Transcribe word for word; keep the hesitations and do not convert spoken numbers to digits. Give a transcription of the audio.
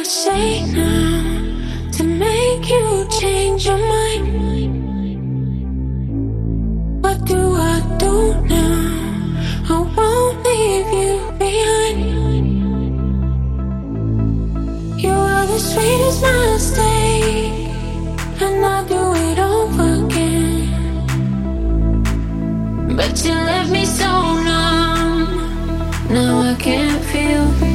say now to make you change your mind? What do I do now? I won't leave you behind. You are the sweetest mistake, and I'll do it over again. But you left me so numb, now I can't feel.